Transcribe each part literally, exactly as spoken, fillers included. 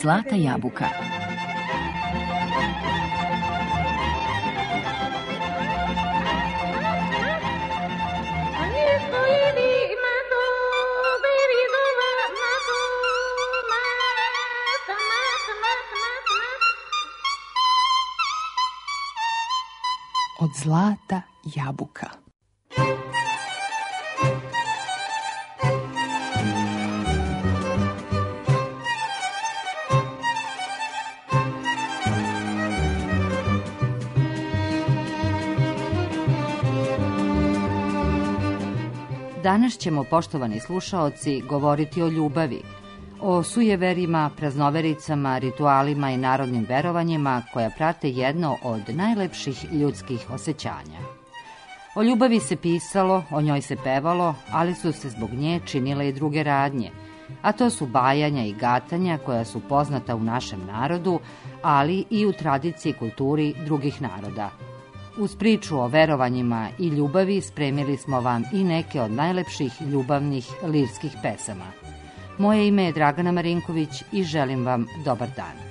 Zlata jabuka. Od zlata jabuka. Danas ćemo, poštovani slušaoci, govoriti o ljubavi, o sujeverima, praznovericama, ritualima i narodnim verovanjima koja prate jedno od najlepših ljudskih osjećanja. O ljubavi se pisalo, o njoj se pevalo, ali su se zbog nje činile i druge radnje, a to su bajanja i gatanja koja su poznata u našem narodu, ali i u tradiciji i kulturi drugih naroda. Uz priču o verovanjima i ljubavi spremili smo vam i neke od najlepših ljubavnih lirskih pesama. Moje ime je Dragana Marinković i želim vam dobar dan.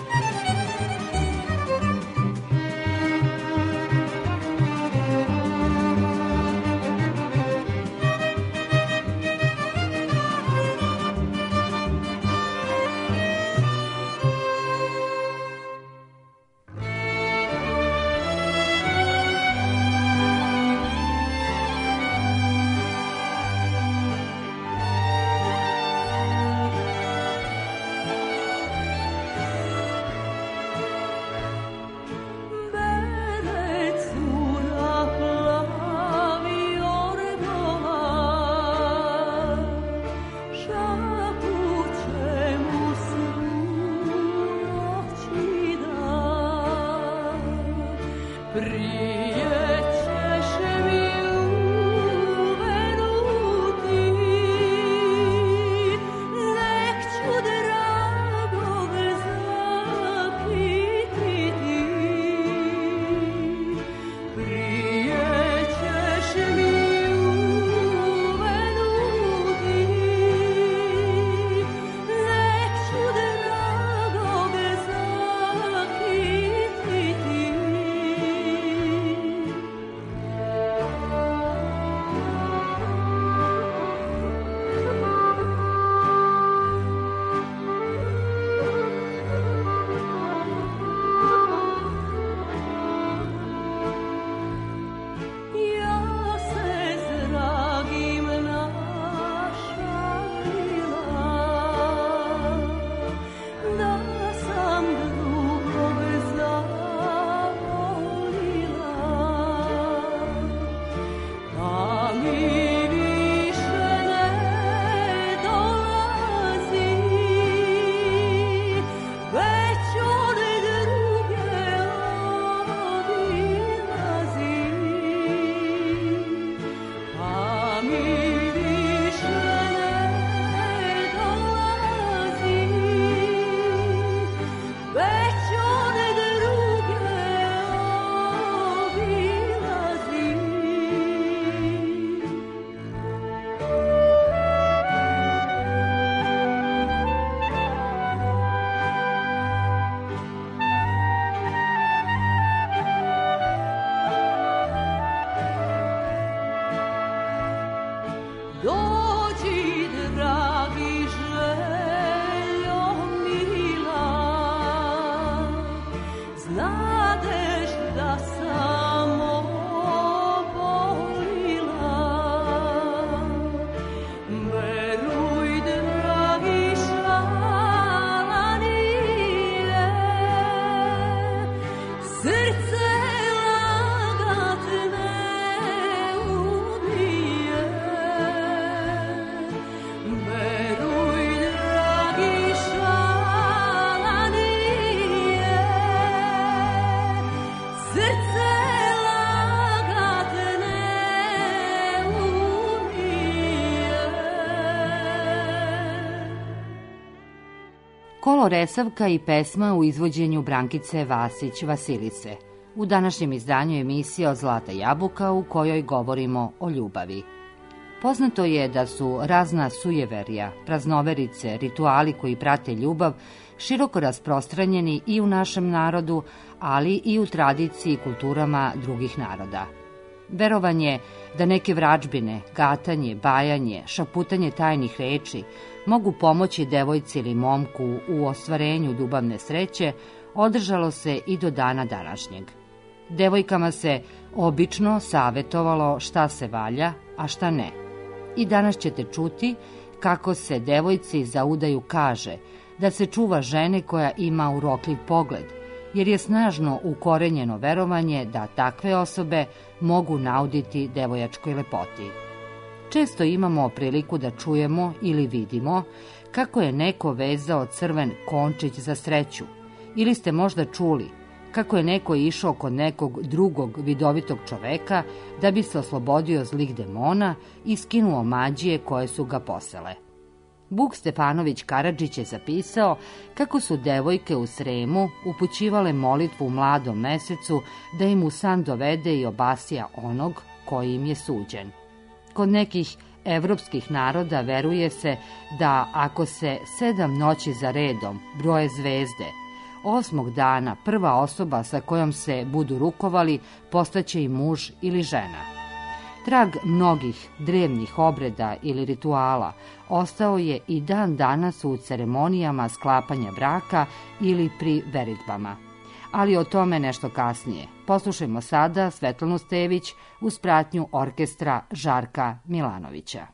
Kolo Resavka i pesma u izvođenju Brankice Vasić-Vasilice. U današnjem izdanju emisije Od zlata jabuka u kojoj govorimo o ljubavi. Poznato je da su razna sujeverja, praznoverice, rituali koji prate ljubav široko rasprostranjeni i u našem narodu, ali i u tradiciji i kulturama drugih naroda. Verovanje da neke vračbine, gatanje, bajanje, šaputanje tajnih reči mogu pomoći devojci ili momku u ostvarenju ljubavne sreće održalo se i do dana današnjeg. Devojkama se obično savetovalo šta se valja, a šta ne. I danas ćete čuti kako se devojci za udaju kaže da se čuva žene koja ima urokljiv pogled, jer je snažno ukorenjeno verovanje da takve osobe mogu nauditi devojačkoj lepoti. Često imamo priliku da čujemo ili vidimo kako je neko vezao crven končić za sreću, ili ste možda čuli kako je neko išao kod nekog drugog vidovitog čoveka da bi se oslobodio zlih demona i skinuo mađije koje su ga posele. Vuk Stefanović Karadžić je zapisao kako su devojke u Sremu upućivale molitvu u mladom mesecu da im u san dovede i obasja onog koji im je suđen. Kod nekih evropskih naroda veruje se da ako se sedam noći za redom broje zvezde, osmog dana prva osoba sa kojom se budu rukovali postaće i muž ili žena. Trag mnogih drevnih obreda ili rituala ostao je i dan danas u ceremonijama sklapanja braka ili pri veritbama. Ali o tome nešto kasnije. Poslušajmo sada Svetlanu Stević uz pratnju orkestra Žarka Milanovića.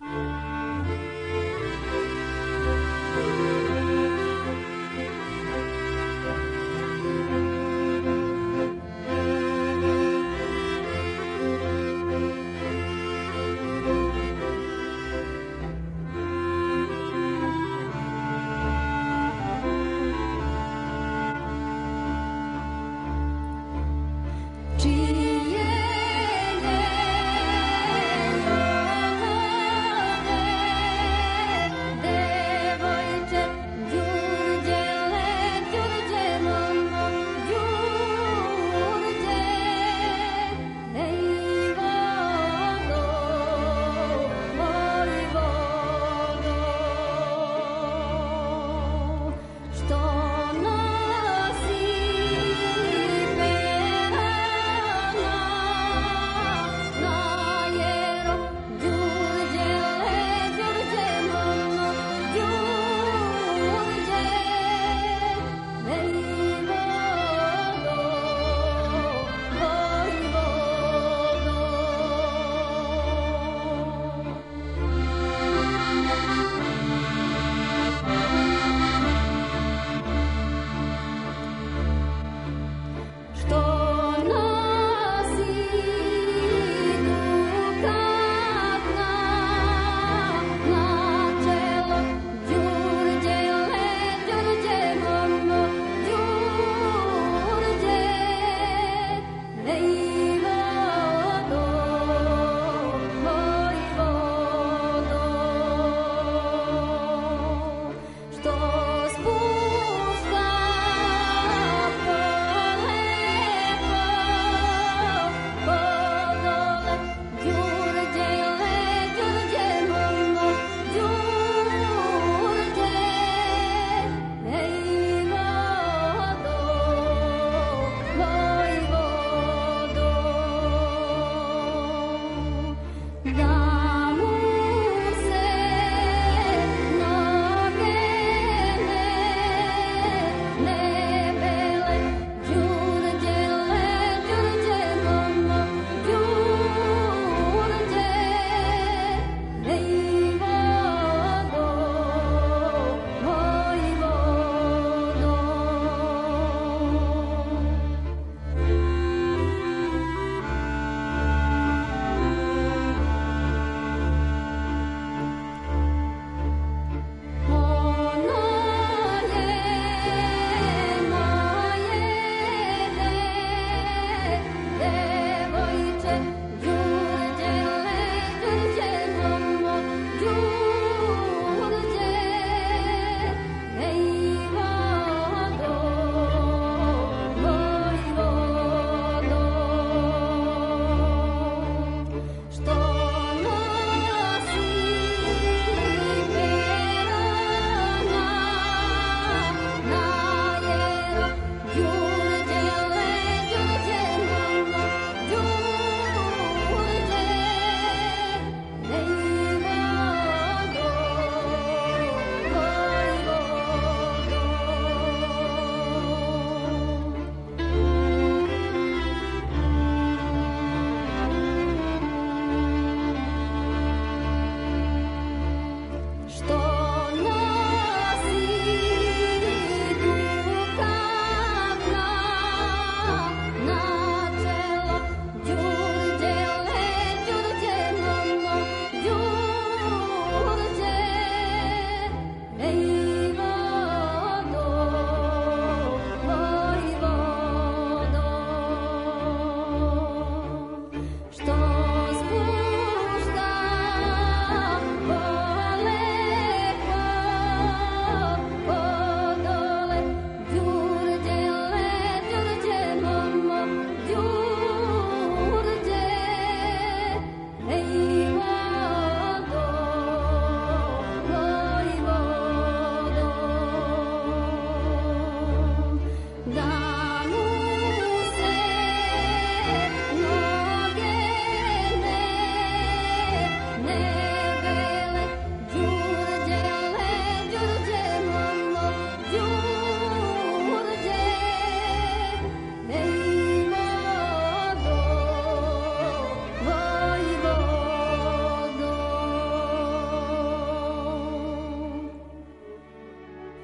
Čije je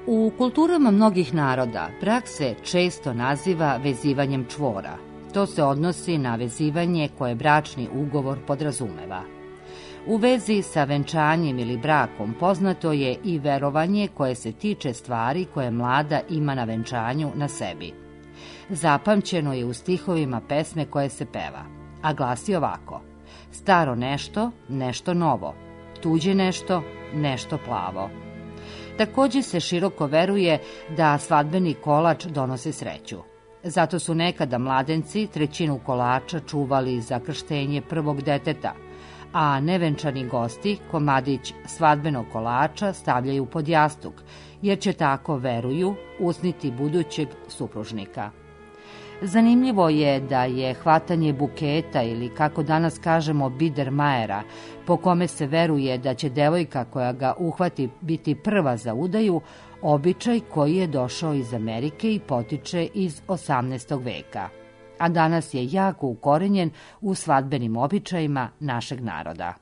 U kulturama mnogih naroda brak se često naziva vezivanjem čvora. To se odnosi na vezivanje koje bračni ugovor podrazumeva. U vezi sa venčanjem ili brakom poznato je i verovanje koje se tiče stvari koje mlada ima na venčanju na sebi. Zapamćeno je u stihovima pesme koje se peva, a glasi ovako: staro nešto, nešto novo, tuđe nešto, nešto plavo. Takođe se široko veruje da svadbeni kolač donosi sreću. Zato su nekada mladenci trećinu kolača čuvali za krštenje prvog deteta, a nevenčani gosti komadić svadbenog kolača stavljaju pod jastuk, jer će tako, veruju, usniti budućeg supružnika. Zanimljivo je da je hvatanje buketa ili, kako danas kažemo, bidermajera, po kome se veruje da će devojka koja ga uhvati biti prva za udaju, običaj koji je došao iz Amerike i potiče iz osamnaestog veka, a danas je jako ukorenjen u svadbenim običajima našeg naroda.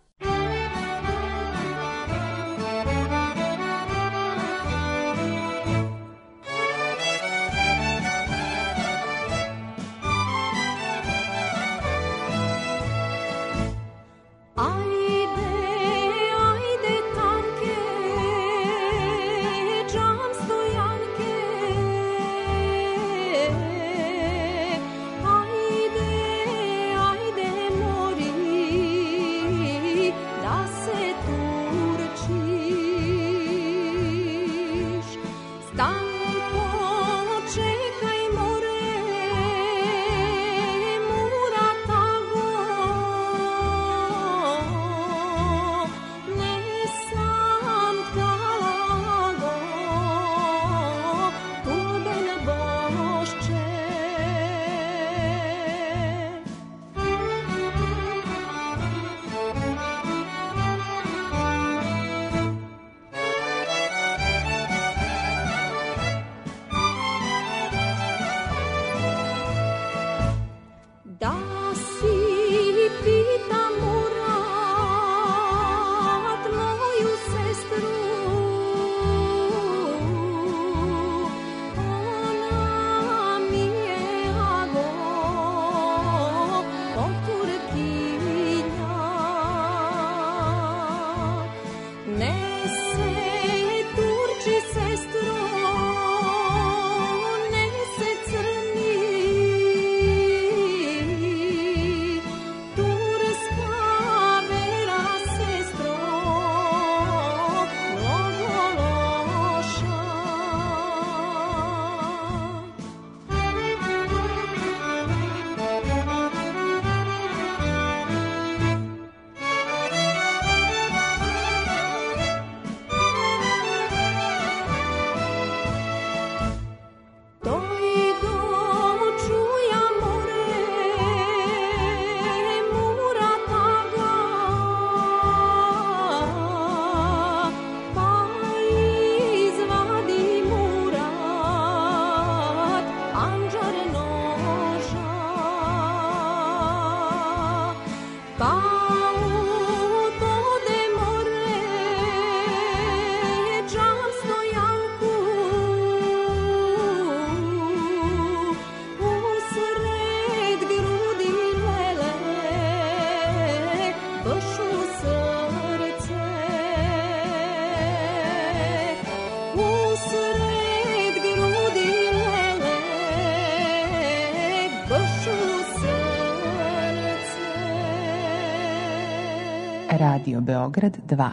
Radio Beograd dva.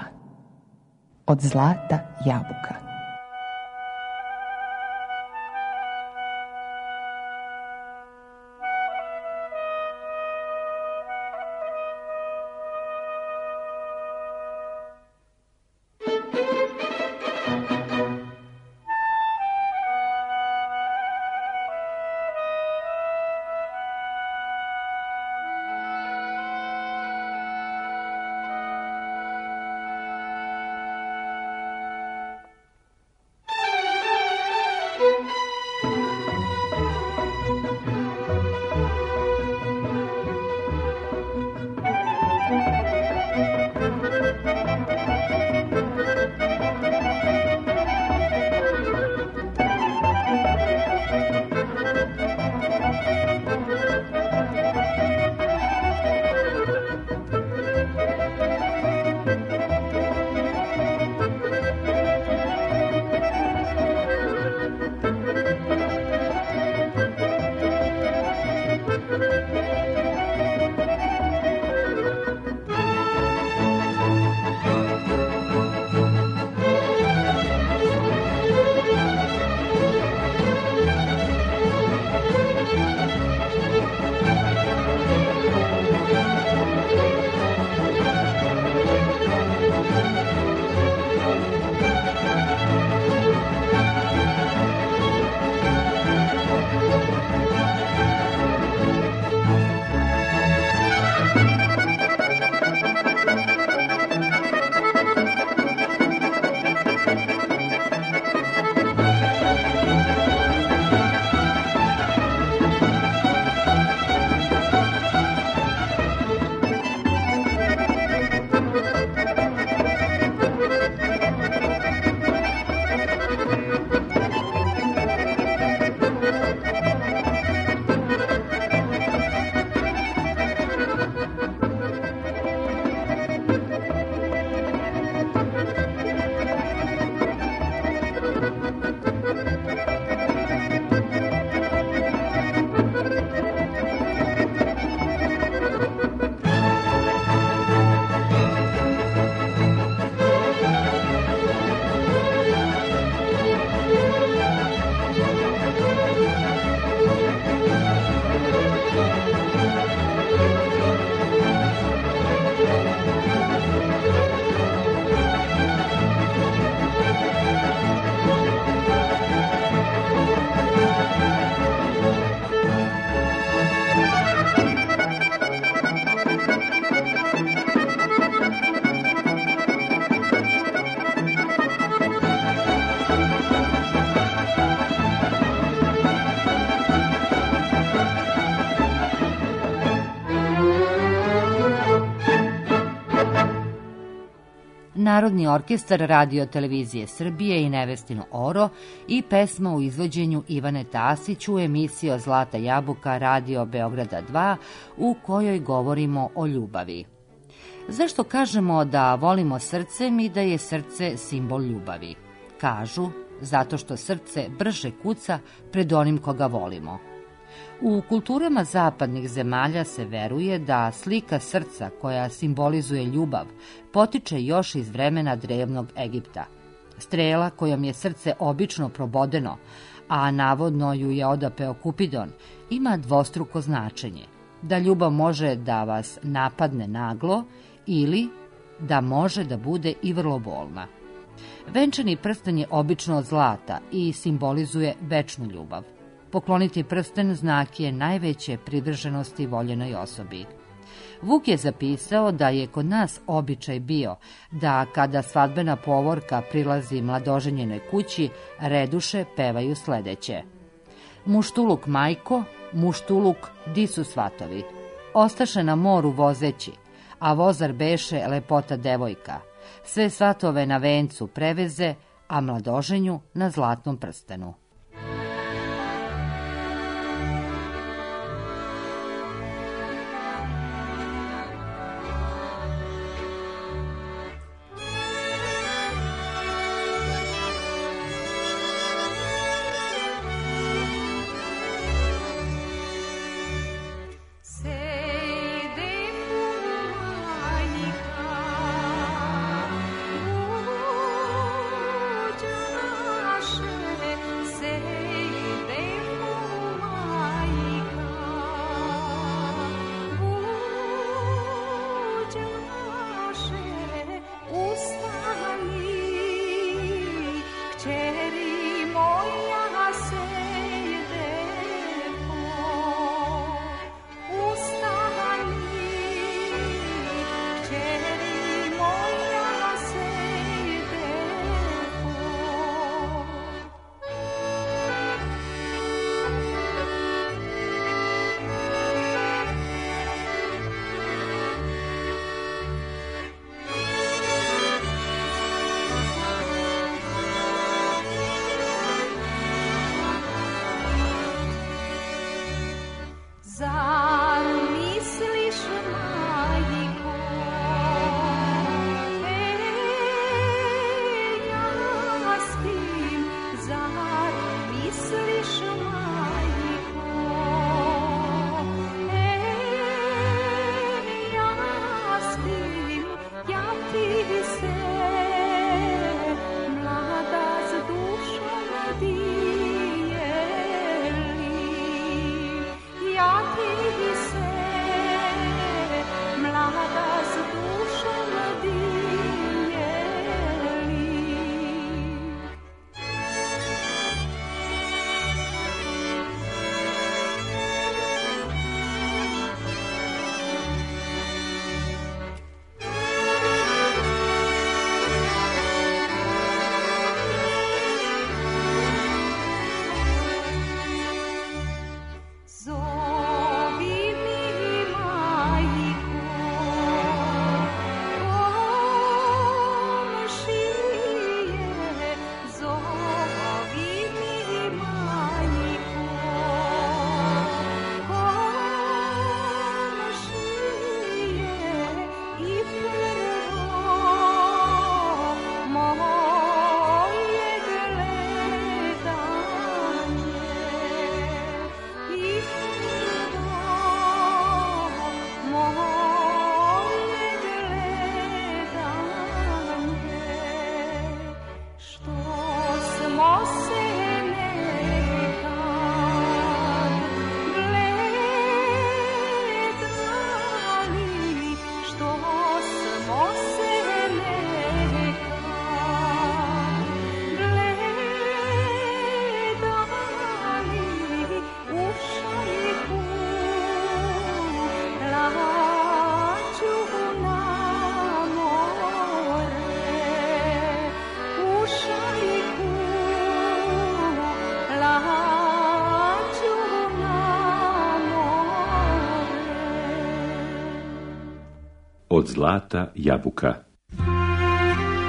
Od zlata jabuka. Narodni orkestar Radio televizije Srbije i Nevestino oro i pesma u izvođenju Ivane Tasić u emisiji Zlata jabuka Radio Beograda dva u kojoj govorimo o ljubavi. Zašto kažemo da volimo srcem i da je srce simbol ljubavi? Kažu, zato što srce brže kuca pred onim koga volimo. U kulturama zapadnih zemalja se veruje da slika srca koja simbolizuje ljubav potiče još iz vremena drevnog Egipta. Strela kojom je srce obično probodeno, a navodno ju je odapeo Kupidon, ima dvostruko značenje. Da ljubav može da vas napadne naglo ili da može da bude i vrlo bolna. Venčani prsten je obično od zlata i simbolizuje večnu ljubav. Pokloniti prsten znak je najveće privrženosti voljenoj osobi. Vuk je zapisao da je kod nas običaj bio da kada svadbena povorka prilazi mladoženjenoj kući, reduše pevaju sledeće. Muštuluk majko, muštuluk, di su svatovi? Ostaše na moru vozeći, a vozar beše lepota devojka. Sve svatove na vencu preveze, a mladoženju na zlatnom prstenu. Od zlata jabuka.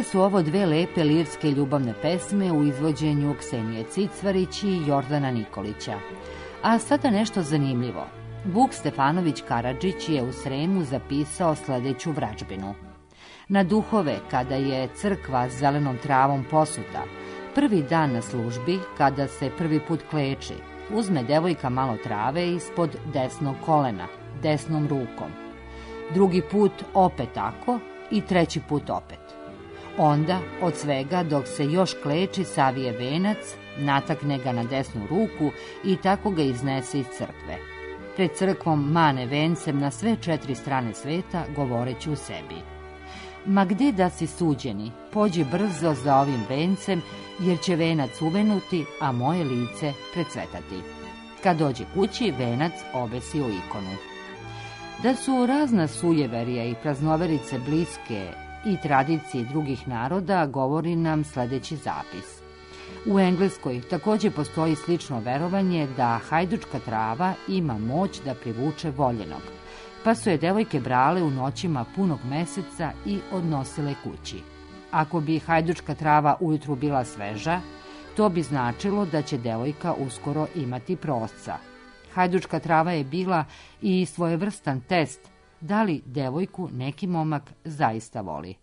Bile su ovo dve lepe lirske ljubavne pesme u izvođenju Ksenije Cicvarić i Jordana Nikolića. A sada nešto zanimljivo. Vuk Stefanović Karadžić je u Sremu zapisao sledeću vračbinu. Na duhove, kada je crkva s zelenom travom posuta, prvi dan na službi, kada se prvi put kleči, uzme devojka malo trave ispod desnog kolena, desnom rukom. Drugi put opet tako i treći put opet. Onda, od svega, dok se još kleči, savije venac, natakne ga na desnu ruku i tako ga iznese iz crkve. Pred crkvom mane vencem na sve četiri strane sveta, govoreći u sebi: ma gde da si suđeni, pođi brzo za ovim vencem, jer će venac uvenuti, a moje lice precvetati. Kad dođe kući, venac obesi u ikonu. Da su razna sujeverija i praznoverice bliske i tradicije drugih naroda, govori nam sledeći zapis. U Engleskoj takođe postoji slično verovanje da hajdučka trava ima moć da privuče voljenog, pa su je devojke brale u noćima punog meseca i odnosile kući. Ako bi hajdučka trava ujutru bila sveža, to bi značilo da će devojka uskoro imati prosca. Hajdučka trava je bila i svojevrstan test da li devojku neki momak zaista voli.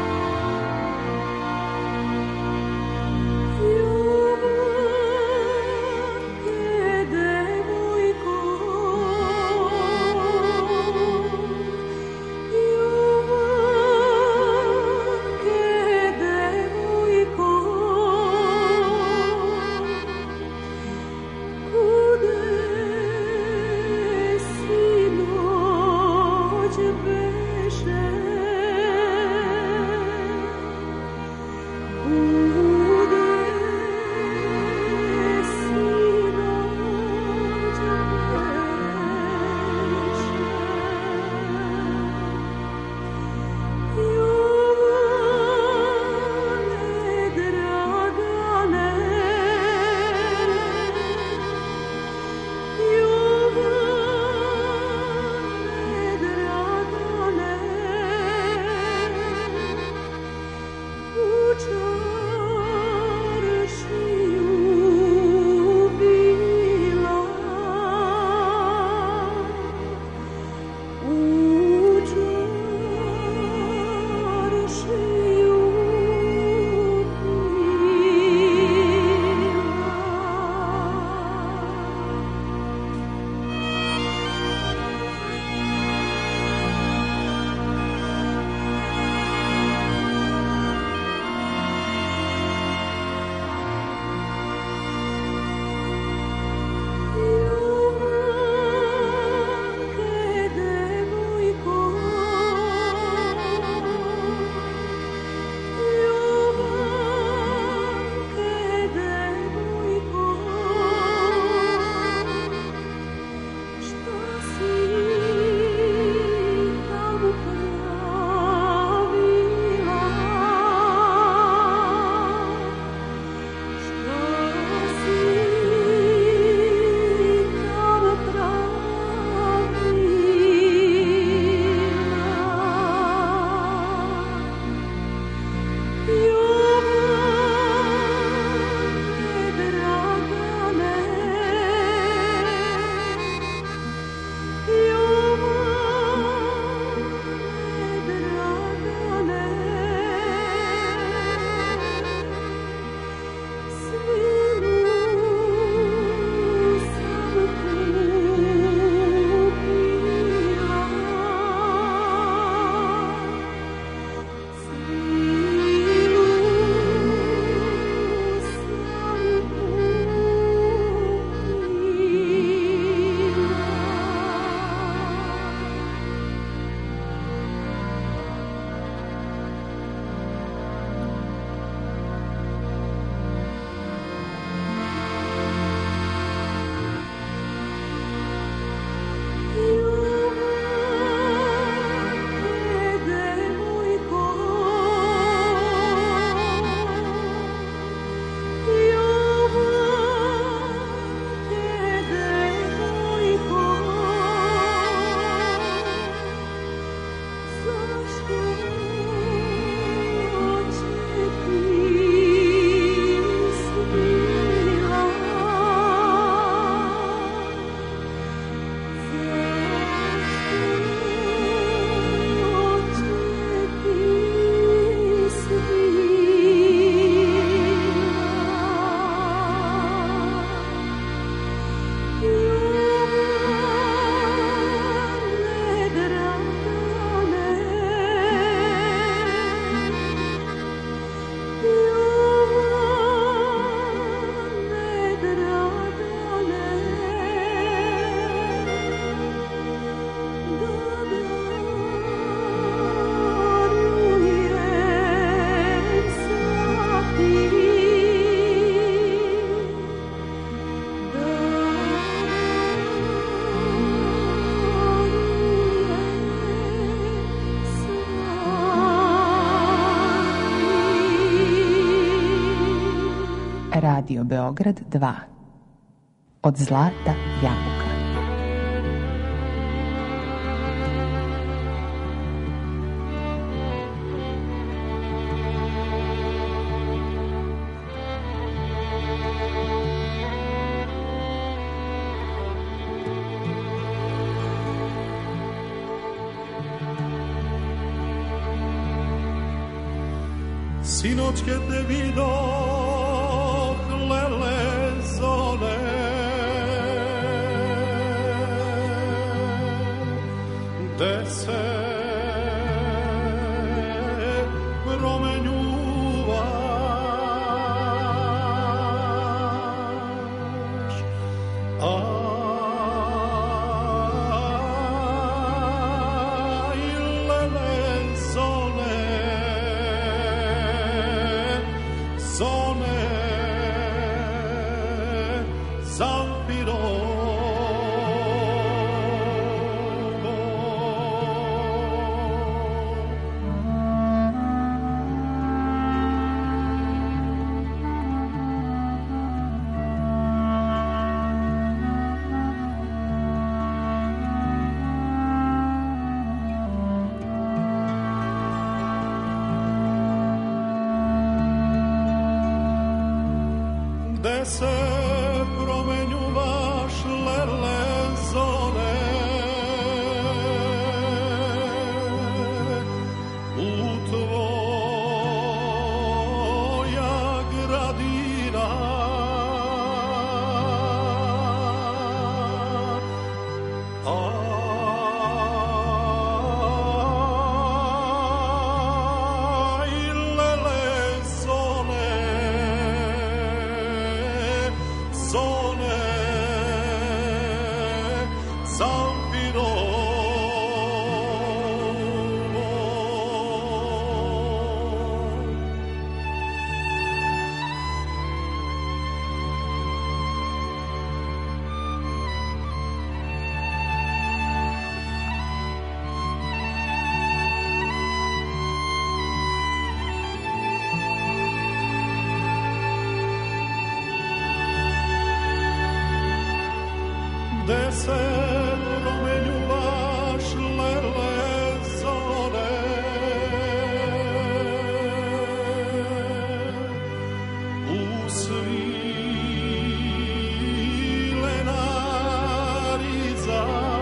You Radio Beograd dva. Od zlata jabuka. Sinoć kad te vidoh, lele zore, de se promenjuvaš, aj lele zore, zone zampirovo. Gde se promenjuvaš, lele zore, u tvoja gradina, aj lele zone, zone zampirovo. Gde se promenjuvaš, lele zore, u svilena riza,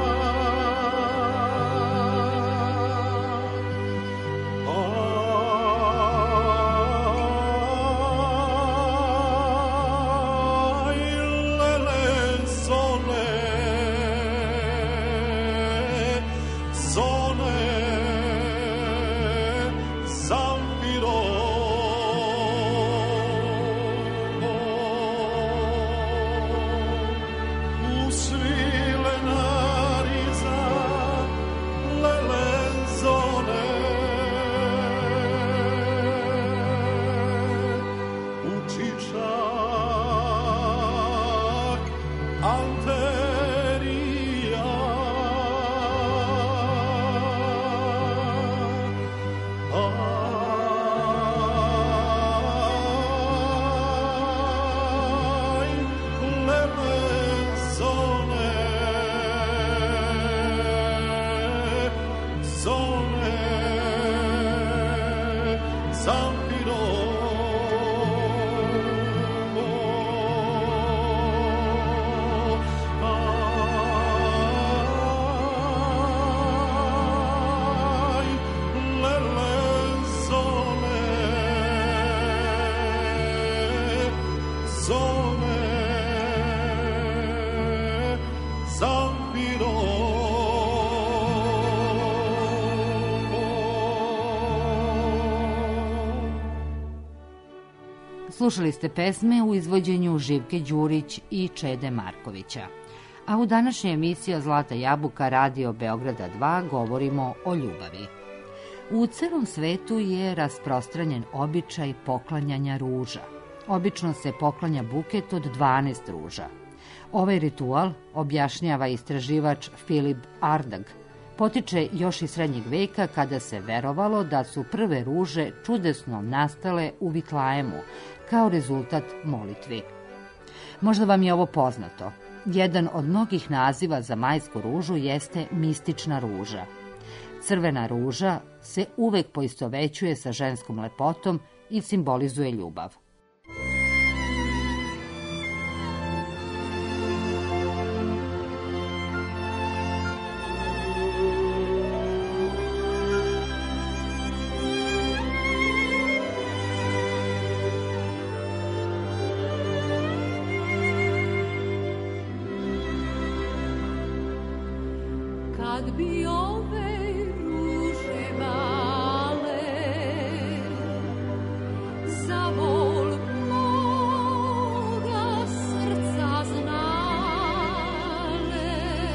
aj lele zone, zone zampirovo. U svilena riza, lele zone, u čičak anterija, aj lele zone, zone zampirovo. Aj lele zone, zone zampirovo. Slušali ste pesme u izvođenju Živke Đurić i Čede Markovića. A u današnjoj emisiji Zlata jabuka Radio Beograda dva govorimo o ljubavi. U celom svetu je rasprostranjen običaj poklanjanja ruža. Obično se poklanja buket od dvanaest ruža. Ovaj ritual, objašnjava istraživač Filip Ardag, Potiče još iz srednjeg veka kada se verovalo da su prve ruže čudesno nastale u Vitlajemu kao rezultat molitvi. Možda vam je ovo poznato. Jedan od mnogih naziva za majsku ružu jeste mistična ruža. Crvena ruža se uvek poistovećuje sa ženskom lepotom i simbolizuje ljubav. Kad bi ove ruže male za bol moga srca znale,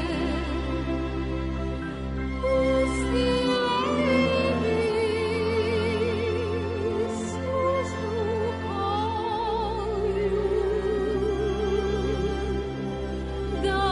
pustile bi suzu moju da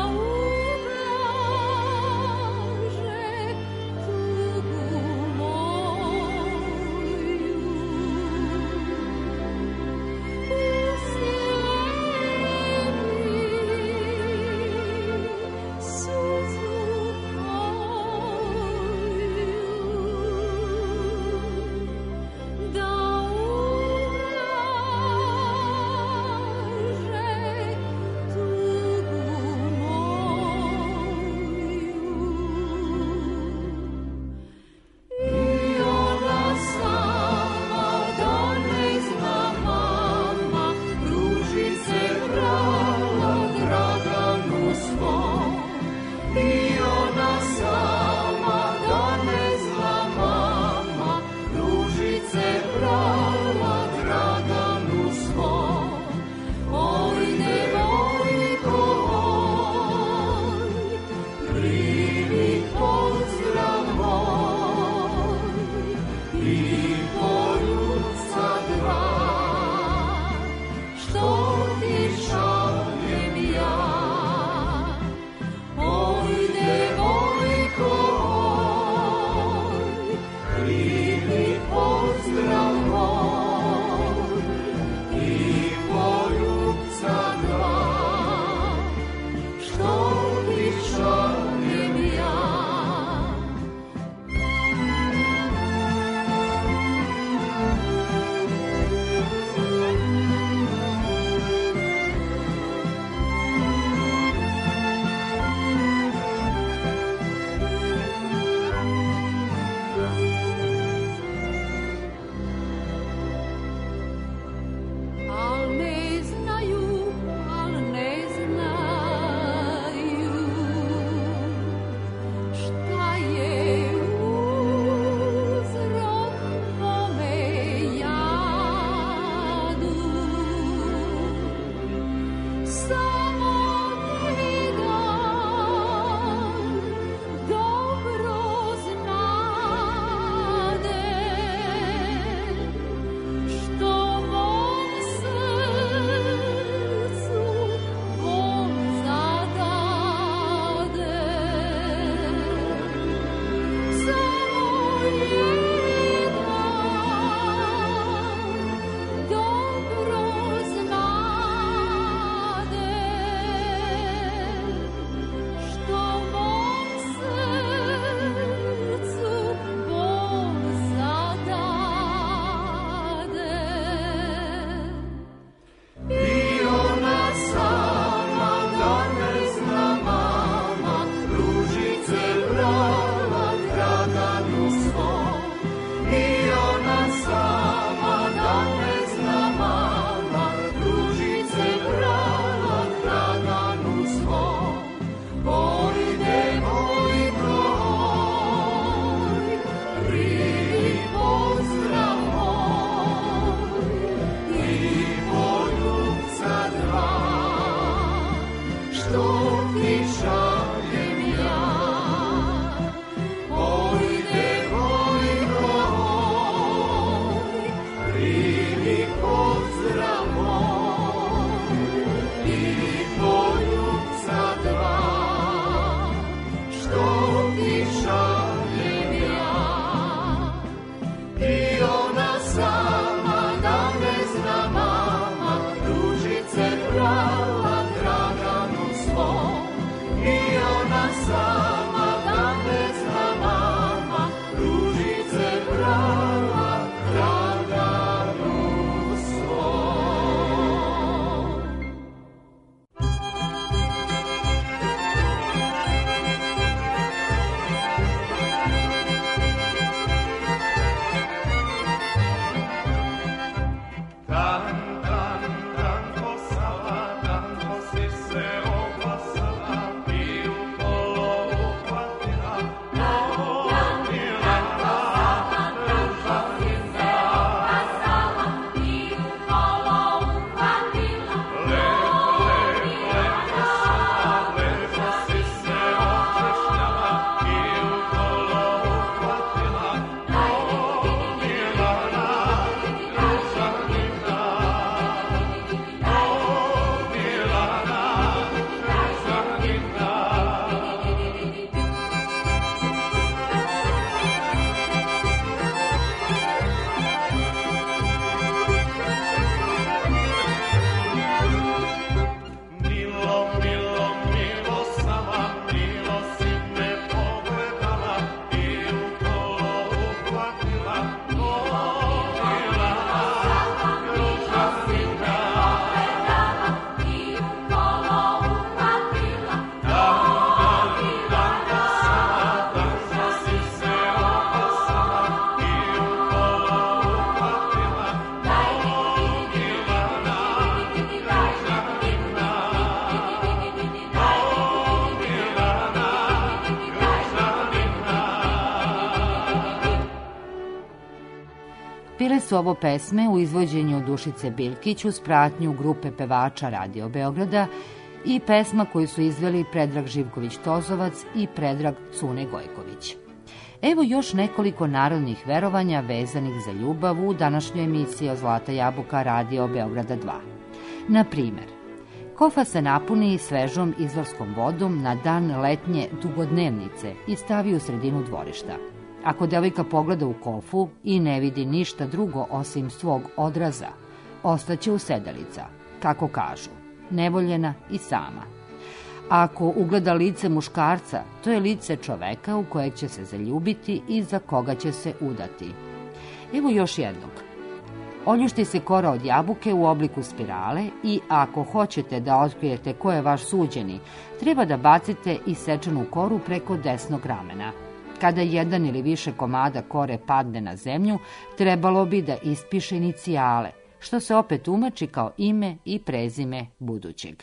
Bile su ovo pesme u izvođenju Dušice Biljkić uz pratnju grupe pevača Radio Beograda i pesma koju su izveli Predrag Živković-Tozovac i Predrag Cune Gojković. Evo još nekoliko narodnih verovanja vezanih za ljubav u današnjoj emisiji o Zlata jabuka Radio Beograda dva. Na primer, kofa se napuni svežom izvorskom vodom na dan letnje dugodnevnice i stavi u sredinu dvorišta. Ako devojka pogleda u kofu i ne vidi ništa drugo osim svog odraza, ostaće usedelica, kako kažu, nevoljena i sama. A ako ugleda lice muškarca, to je lice čoveka u kojeg će se zaljubiti i za koga će se udati. Evo još jednog. Oljušti se kora od jabuke u obliku spirale i ako hoćete da otkrijete ko je vaš suđeni, treba da bacite isečenu koru preko desnog ramena. Kada jedan ili više komada kore padne na zemlju, trebalo bi da ispiše inicijale, što se opet tumači kao ime i prezime budućeg.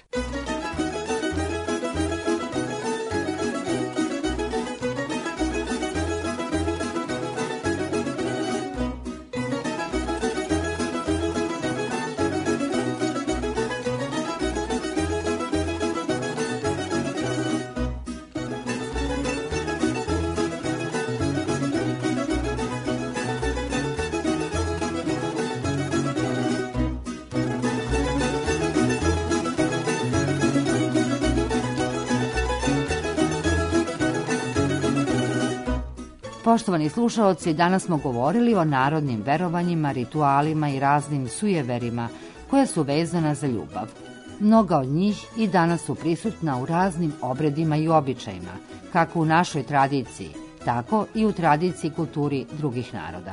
Poštovani slušaoci, danas smo govorili o narodnim verovanjima, ritualima i raznim sujeverima koja su vezana za ljubav. Mnoga od njih i danas su prisutna u raznim obredima i običajima, kako u našoj tradiciji, tako i u tradiciji i kulturi drugih naroda.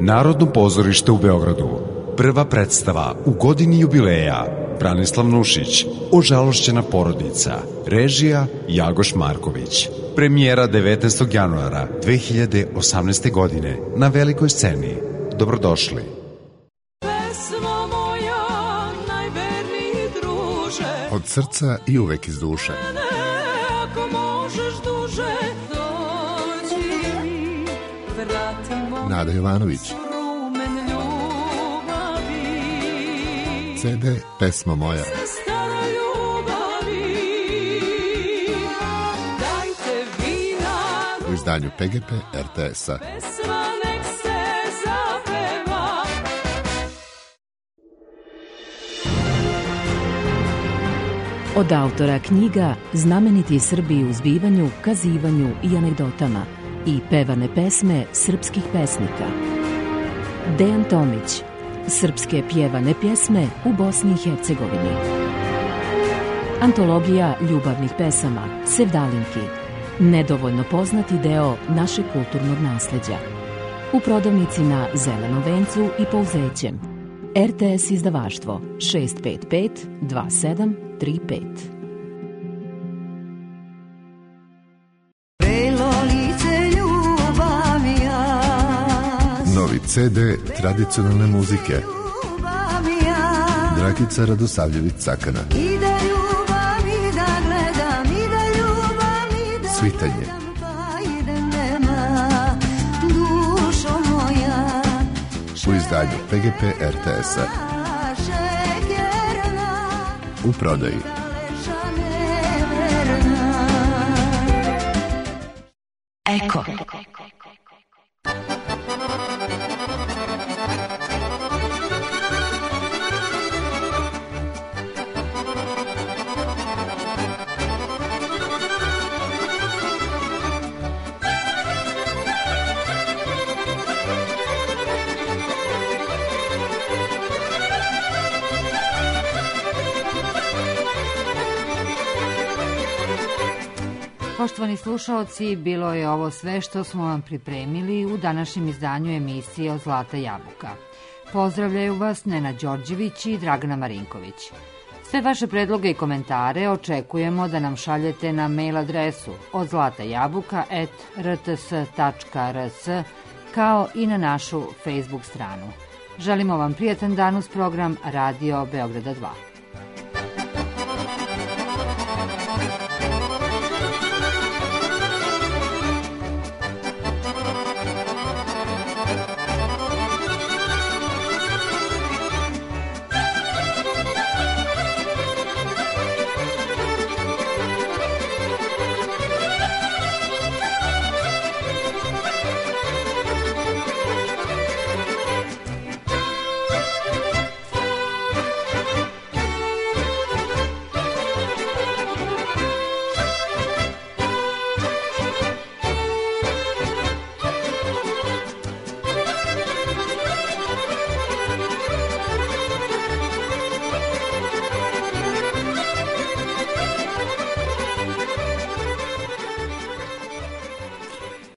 Narodno pozorište u Beogradu. Prva predstava u godini jubileja. Branislav Nušić, Ožalošćena porodica. Režija Jagoš Marković. Premijera devetnaestog januara dve hiljade osamnaeste. godine na velikoj sceni. Dobrodošli. Pesma moja, najverniji druže, Od srca i uvek iz duše. ako možeš duže, dođi, vratimo Nada Jovanović. rumen ljubavi, ce de Pesma moja. stara ljubavi, dajte vina, U izdanju pe ge pe er te es-a. pesma nek se zapeva. Od autora knjiga Znameniti Srbi u zbivanju, kazivanju i anegdotama i pevane pesme srpskih pesnika. Dejan Tomić. Srpske pjevane pjesme u Bosni i Hercegovini. Antologija ljubavnih pesama Sevdalinki. Nedovoljno poznati deo našeg kulturnog nasleđa. U prodavnici na Zelenom vencu i Pouzećem. er te es izdavaštvo šest pet pet dva sedam tri pet. Novi ce de tradicionalne muzike. Dragica Radosavljević-Cakana. Svitanje. U izdanju pe ge pe er te es-a. U prodaji. Eko. Poštovani slušaoci, bilo je ovo sve što smo vam pripremili u današnjem izdanju emisije Od Zlata jabuka. Pozdravljaju vas Nena Đorđević i Dragana Marinković. Sve vaše predloge i komentare očekujemo da nam šaljete na mail adresu odzlatajabuka at er te es tačka er s kao i na našu Facebook stranu. Želimo vam prijatan dan uz program Radio Beograda dva.